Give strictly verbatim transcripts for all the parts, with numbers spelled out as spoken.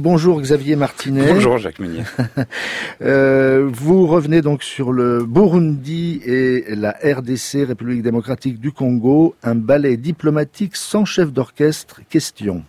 Bonjour Xavier Martinet. Bonjour Jacques Meunier. euh, vous revenez donc sur le Burundi et la R D C, République démocratique du Congo, un ballet diplomatique sans chef d'orchestre. Question.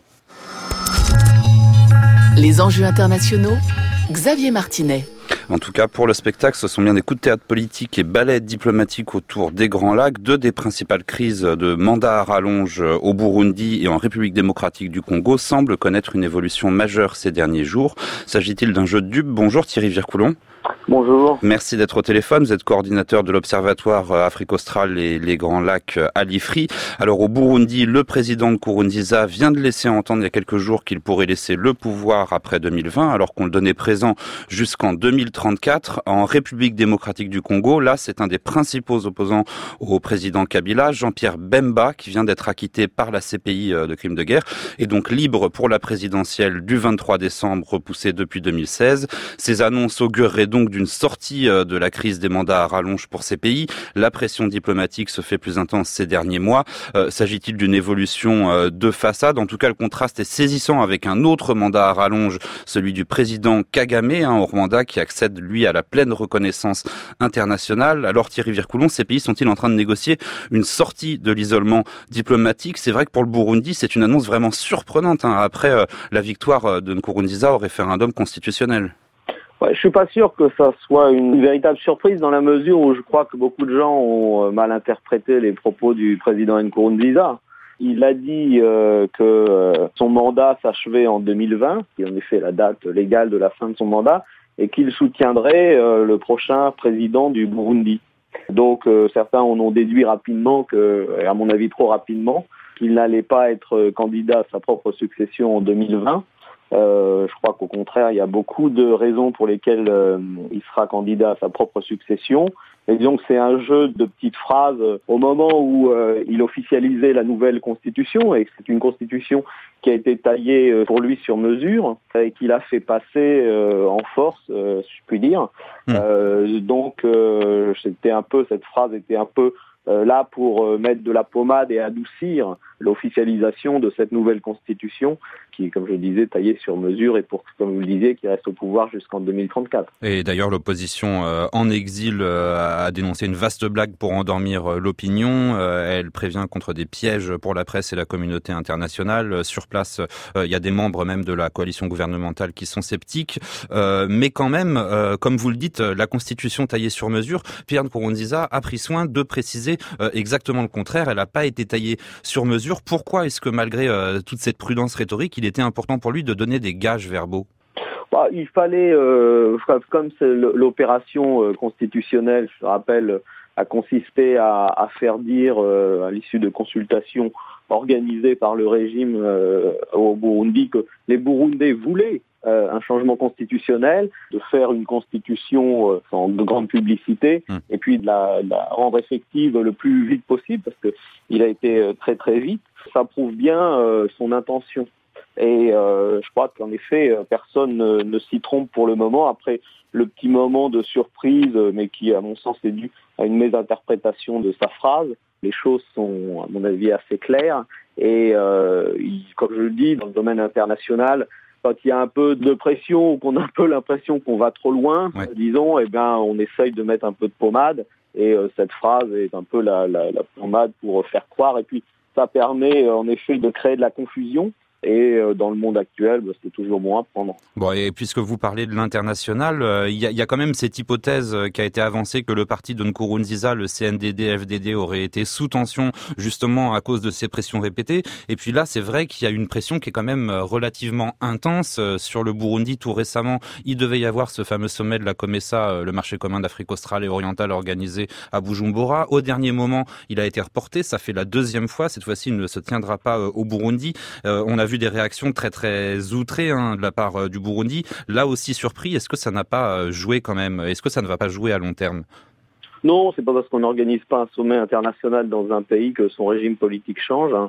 Les enjeux internationaux, Xavier Martinet. En tout cas, pour le spectacle, ce sont bien des coups de théâtre politique et ballets diplomatiques autour des Grands Lacs, deux des principales crises de mandat à rallonge au Burundi et en République démocratique du Congo semblent connaître une évolution majeure ces derniers jours. S'agit-il d'un jeu de dupes? Bonjour Thierry Vircoulon. Bonjour. Merci d'être au téléphone. Vous êtes coordinateur de l'Observatoire Afrique australe et les Grands Lacs à l'I F R I. Alors au Burundi, le président Nkurunziza vient de laisser entendre il y a quelques jours qu'il pourrait laisser le pouvoir après deux mille vingt, alors qu'on le donnait présent jusqu'en deux mille trente-quatre. En République démocratique du Congo, là, c'est un des principaux opposants au président Kabila, Jean-Pierre Bemba, qui vient d'être acquitté par la C P I de crimes de guerre, et donc libre pour la présidentielle du vingt-trois décembre, repoussée depuis deux mille seize. Ces annonces augureraient donc d'une sortie de la crise des mandats à rallonge pour ces pays. La pression diplomatique se fait plus intense ces derniers mois. Euh, s'agit-il d'une évolution euh, de façade? En tout cas, le contraste est saisissant avec un autre mandat à rallonge, celui du président Kagame, hein, au Rwanda, qui accède, lui, à la pleine reconnaissance internationale. Alors, Thierry Vircoulon, ces pays sont-ils en train de négocier une sortie de l'isolement diplomatique? C'est vrai que pour le Burundi, c'est une annonce vraiment surprenante, hein, après euh, la victoire de Nkurunziza au référendum constitutionnel. Ouais, je suis pas sûr que ça soit une véritable surprise dans la mesure où je crois que beaucoup de gens ont mal interprété les propos du président Nkurunziza. Il a dit euh, que euh, son mandat s'achevait en deux mille vingt, qui est en effet la date légale de la fin de son mandat, et qu'il soutiendrait euh, le prochain président du Burundi. Donc euh, certains en ont déduit rapidement, que, et à mon avis trop rapidement, qu'il n'allait pas être candidat à sa propre succession en deux mille vingt. Euh, je crois qu'au contraire, il y a beaucoup de raisons pour lesquelles euh, il sera candidat à sa propre succession. Et donc c'est un jeu de petites phrases au moment où euh, il officialisait la nouvelle constitution, et c'est une constitution qui a été taillée pour lui sur mesure et qu'il a fait passer euh, en force, euh, si je puis dire. Mmh. Euh, donc euh, c'était un peu, cette phrase était un peu Euh, là pour euh, mettre de la pommade et adoucir l'officialisation de cette nouvelle constitution qui, comme je le disais, taillée sur mesure et pour, comme vous le disiez, qui reste au pouvoir jusqu'en deux mille trente-quatre. Et d'ailleurs, l'opposition euh, en exil euh, a dénoncé une vaste blague pour endormir euh, l'opinion. Euh, elle prévient contre des pièges pour la presse et la communauté internationale. Euh, sur place, il euh, y a des membres même de la coalition gouvernementale qui sont sceptiques. Euh, mais quand même, euh, comme vous le dites, la constitution taillée sur mesure, Pierre Nkurunziza a pris soin de préciser Euh, exactement le contraire. Elle n'a pas été taillée sur mesure. Pourquoi est-ce que malgré euh, toute cette prudence rhétorique, il était important pour lui de donner des gages verbaux? Bah, il fallait, euh, comme c'est l'opération euh, constitutionnelle, je rappelle, a consisté à, à faire dire, euh, à l'issue de consultations organisées par le régime euh, au Burundi, que les Burundais voulaient Euh, un changement constitutionnel, de faire une constitution euh, sans de grande publicité, mmh. et puis de la, de la rendre effective le plus vite possible, parce que il a été euh, très très vite. Ça prouve bien euh, son intention. Et euh, je crois qu'en effet, personne ne, ne s'y trompe pour le moment. Après le petit moment de surprise, mais qui, à mon sens, est dû à une mésinterprétation de sa phrase, les choses sont, à mon avis, assez claires. Et euh, il, comme je le dis, dans le domaine international, quand il y a un peu de pression ou qu'on a un peu l'impression qu'on va trop loin, ouais. disons, eh bien, on essaye de mettre un peu de pommade. Et euh, cette phrase est un peu la, la, la pommade pour faire croire. Et puis, ça permet euh, en effet de créer de la confusion. Et euh, dans le monde actuel, bah, c'est toujours bon à prendre. Bon, et puisque vous parlez de l'international, il euh, y, a, y a quand même cette hypothèse euh, qui a été avancée que le parti de Nkurunziza, le C N D D F D D, aurait été sous tension justement à cause de ces pressions répétées. Et puis là, c'est vrai qu'il y a une pression qui est quand même relativement intense euh, sur le Burundi. Tout récemment, il devait y avoir ce fameux sommet de la COMESA, euh, le marché commun d'Afrique australe et orientale organisé à Bujumbura. Au dernier moment, il a été reporté. Ça fait la deuxième fois. Cette fois-ci, il ne se tiendra pas euh, au Burundi. Euh, on a vu des réactions très très outrées hein, de la part euh, du Burundi. Là aussi surpris, est-ce que ça n'a pas euh, joué quand même? Est-ce que ça ne va pas jouer à long terme? Non, c'est pas parce qu'on n'organise pas un sommet international dans un pays que son régime politique change. Hein.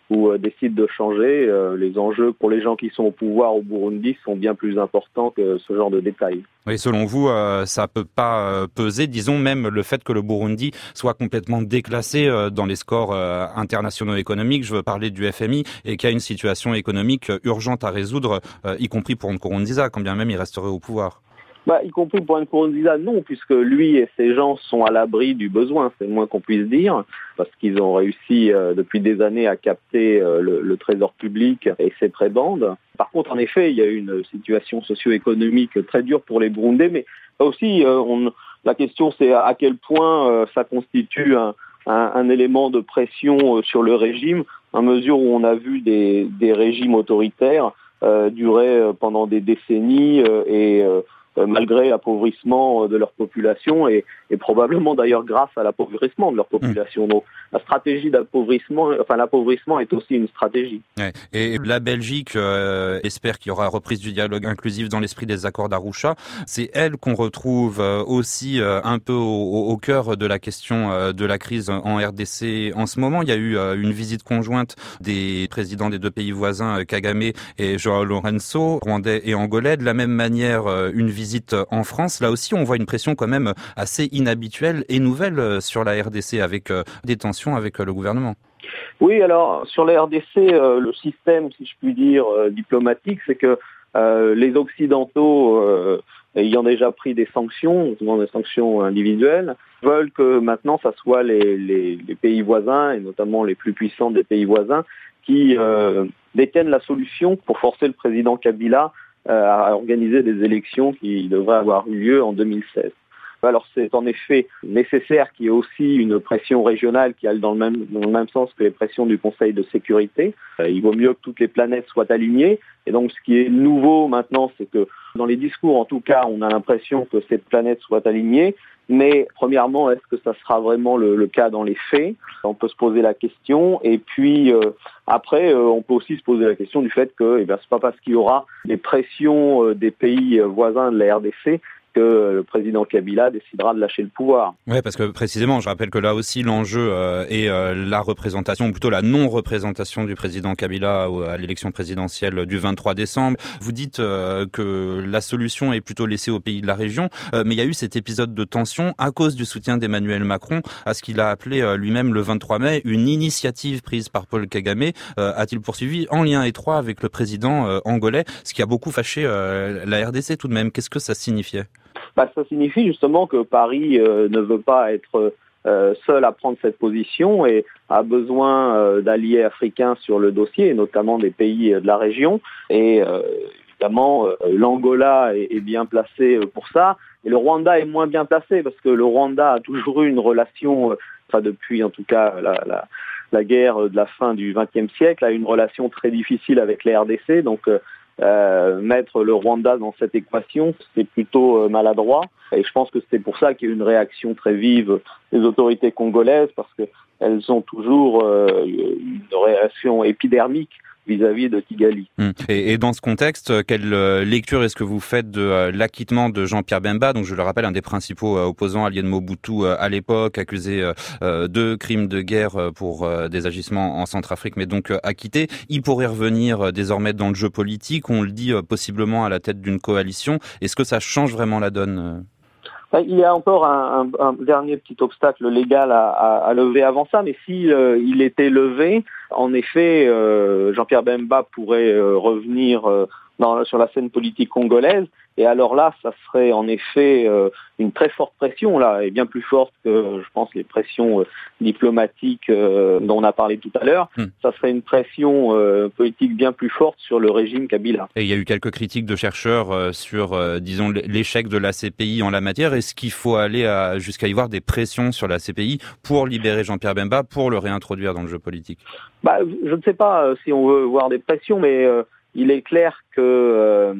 ou euh, décide de changer, euh, les enjeux pour les gens qui sont au pouvoir au Burundi sont bien plus importants que ce genre de détails. Et selon vous, euh, ça peut pas euh, peser, disons même le fait que le Burundi soit complètement déclassé euh, dans les scores euh, internationaux économiques, je veux parler du F M I, et qu'il y a une situation économique urgente à résoudre, euh, y compris pour Nkurunziza, quand bien même il resterait au pouvoir. Bah, y compris pour Nkurunziza, non, puisque lui et ses gens sont à l'abri du besoin, c'est le moins qu'on puisse dire, parce qu'ils ont réussi euh, depuis des années à capter euh, le, le trésor public et ses prébendes. Par contre, en effet, il y a une situation socio-économique très dure pour les Burundais, mais aussi, euh, on, la question c'est à quel point euh, ça constitue un, un, un élément de pression euh, sur le régime, à mesure où on a vu des, des régimes autoritaires euh, durer euh, pendant des décennies euh, et euh, malgré l'appauvrissement de leur population et, et probablement d'ailleurs grâce à l'appauvrissement de leur population. Donc la stratégie d'appauvrissement, enfin l'appauvrissement est aussi une stratégie. Ouais. Et la Belgique euh, espère qu'il y aura reprise du dialogue inclusif dans l'esprit des accords d'Arusha. C'est elle qu'on retrouve euh, aussi euh, un peu au, au cœur de la question euh, de la crise en R D C en ce moment. Il y a eu euh, une visite conjointe des présidents des deux pays voisins, Kagame et João Lourenço, rwandais et angolais. De la même manière, euh, une visite en France. Là aussi, on voit une pression quand même assez inhabituelle et nouvelle sur la R D C avec euh, des tensions avec euh, le gouvernement. Oui, alors sur la R D C, euh, le système, si je puis dire, euh, diplomatique, c'est que euh, les Occidentaux, euh, ayant déjà pris des sanctions, notamment des sanctions individuelles, veulent que maintenant, ça soit les, les, les pays voisins, et notamment les plus puissants des pays voisins, qui euh, détiennent la solution pour forcer le président Kabila à organiser des élections qui devraient avoir eu lieu en deux mille seize. Alors c'est en effet nécessaire qu'il y ait aussi une pression régionale qui aille dans le même, dans le même sens que les pressions du Conseil de sécurité. Il vaut mieux que toutes les planètes soient alignées. Et donc ce qui est nouveau maintenant, c'est que dans les discours, en tout cas, on a l'impression que ces planètes soient alignées. Mais premièrement, est-ce que ça sera vraiment le, le cas dans les faits? On peut se poser la question. Et puis euh, après, euh, on peut aussi se poser la question du fait que eh bien, c'est pas parce qu'il y aura des pressions euh, des pays voisins de la R D C que le président Kabila décidera de lâcher le pouvoir. Oui, parce que précisément, je rappelle que là aussi l'enjeu euh, est euh, la représentation, ou plutôt la non-représentation du président Kabila à l'élection présidentielle du vingt-trois décembre. Vous dites euh, que la solution est plutôt laissée aux pays de la région, euh, mais il y a eu cet épisode de tension à cause du soutien d'Emmanuel Macron à ce qu'il a appelé euh, lui-même le vingt-trois mai une initiative prise par Paul Kagame, euh, a-t-il poursuivi en lien étroit avec le président euh, angolais, ce qui a beaucoup fâché euh, la R D C tout de même. Qu'est-ce que ça signifiait? Bah, ça signifie justement que Paris euh, ne veut pas être euh, seul à prendre cette position et a besoin euh, d'alliés africains sur le dossier, et notamment des pays de la région. Et euh, évidemment, euh, l'Angola est, est bien placé pour ça. Et le Rwanda est moins bien placé parce que le Rwanda a toujours eu une relation, euh, enfin depuis en tout cas la, la, la guerre de la fin du vingtième siècle, a une relation très difficile avec la R D C. Donc euh, Euh, mettre le Rwanda dans cette équation, c'est plutôt euh, maladroit. Et je pense que c'est pour ça qu'il y a eu une réaction très vive des autorités congolaises, parce qu'elles ont toujours euh, une réaction épidermique vis-à-vis de Kigali. Et, et dans ce contexte, quelle lecture est-ce que vous faites de euh, l'acquittement de Jean-Pierre Bemba, donc je le rappelle, un des principaux euh, opposants à Liane Mobutu euh, à l'époque, accusé euh, de crimes de guerre pour euh, des agissements en Centrafrique, mais donc euh, acquitté. Il pourrait revenir euh, désormais dans le jeu politique, on le dit euh, possiblement à la tête d'une coalition. Est-ce que ça change vraiment la donne euh Il y a encore un, un, un dernier petit obstacle légal à, à, à lever avant ça, mais si euh, il était levé, en effet, euh, Jean-Pierre Bemba pourrait euh, revenir euh, dans, sur la scène politique congolaise, et alors là, ça serait en effet euh, une très forte pression, là, et bien plus forte que, je pense, les pressions euh, diplomatiques euh, dont on a parlé tout à l'heure. Hum. Ça serait une pression euh, politique bien plus forte sur le régime Kabila. Et il y a eu quelques critiques de chercheurs euh, sur, euh, disons, l'échec de la C P I en la matière. Est-ce qu'il faut aller à, jusqu'à y voir des pressions sur la C P I pour libérer Jean-Pierre Bemba, pour le réintroduire dans le jeu politique? Bah, je ne sais pas euh, si on veut voir des pressions, mais euh, il est clair que euh,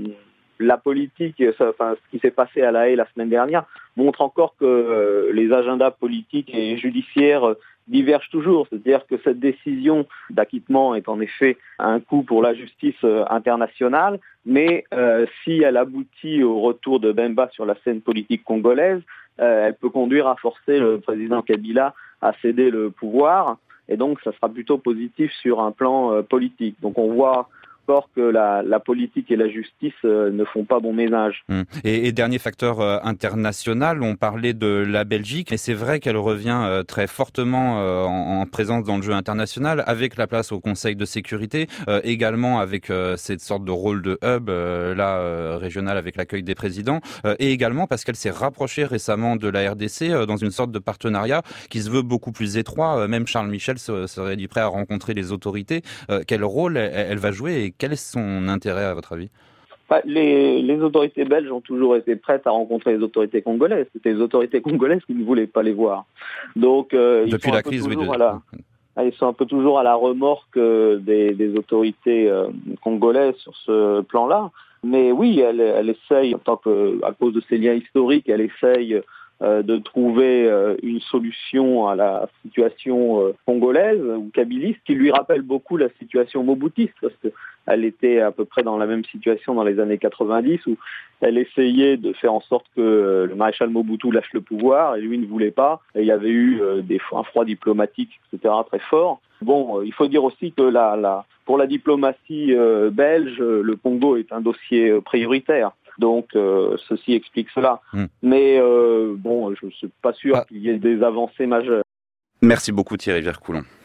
la politique, ça, enfin, ce qui s'est passé à La Haye la semaine dernière, montre encore que euh, les agendas politiques et judiciaires euh, divergent toujours. C'est-à-dire que cette décision d'acquittement est en effet un coup pour la justice euh, internationale, mais euh, si elle aboutit au retour de Bemba sur la scène politique congolaise, euh, elle peut conduire à forcer le président Kabila à céder le pouvoir. et donc ça sera plutôt positif sur un plan euh, politique. Donc on voit que la, la politique et la justice euh, ne font pas bon ménage. Mmh. Et, et dernier facteur euh, international, on parlait de la Belgique, et c'est vrai qu'elle revient euh, très fortement euh, en, en présence dans le jeu international, avec la place au Conseil de sécurité, euh, également avec euh, cette sorte de rôle de hub euh, là euh, régional avec l'accueil des présidents, euh, et également parce qu'elle s'est rapprochée récemment de la R D C euh, dans une sorte de partenariat qui se veut beaucoup plus étroit. Euh, même Charles Michel se, serait dit prêt à rencontrer les autorités. Euh, quel rôle elle, elle va jouer et quel est son intérêt à votre avis ? Les, les autorités belges ont toujours été prêtes à rencontrer les autorités congolaises. C'était les autorités congolaises qui ne voulaient pas les voir. Donc, euh, Depuis ils sont la un peu crise, oui. toujours De... à la, ils sont un peu toujours à la remorque des, des autorités euh, congolaises sur ce plan-là. Mais oui, elle, elle essaye, en tant que, à cause de ses liens historiques, elle essaye euh, de trouver euh, une solution à la situation euh, congolaise ou kabyliste, qui lui rappelle beaucoup la situation moboutiste, parce que elle était à peu près dans la même situation dans les années quatre-vingt-dix, où elle essayait de faire en sorte que le maréchal Mobutu lâche le pouvoir, et lui ne voulait pas. Et il y avait eu euh, des, un froid diplomatique, et cetera, très fort. Bon, euh, il faut dire aussi que la, la, pour la diplomatie euh, belge, le Congo est un dossier euh, prioritaire. Donc, euh, ceci explique cela. Mmh. Mais euh, bon, je ne suis pas sûr ah. qu'il y ait des avancées majeures. Merci beaucoup Thierry Vercoulon.